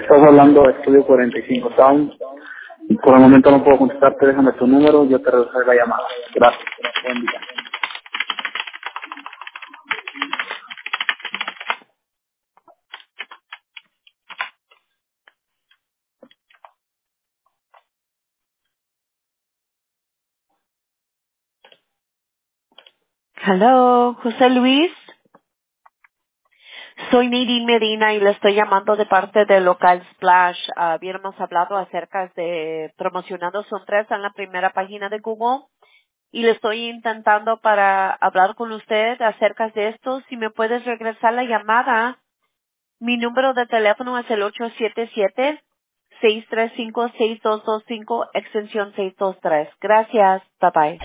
Estás hablando de Estudio 45 Sound. Por el momento no puedo contestarte, déjame tu número, yo te regresaré la llamada. Gracias. Buen día. Hello, José Luis. Soy Nadine Medina y le estoy llamando de parte del local Splash. Habíamos hablado acerca de promocionando su empresa en la primera página de Google y le estoy intentando para hablar con usted acerca de esto. Si me puedes regresar la llamada, mi número de teléfono es el 877-635-6225, extensión 623. Gracias. Bye bye.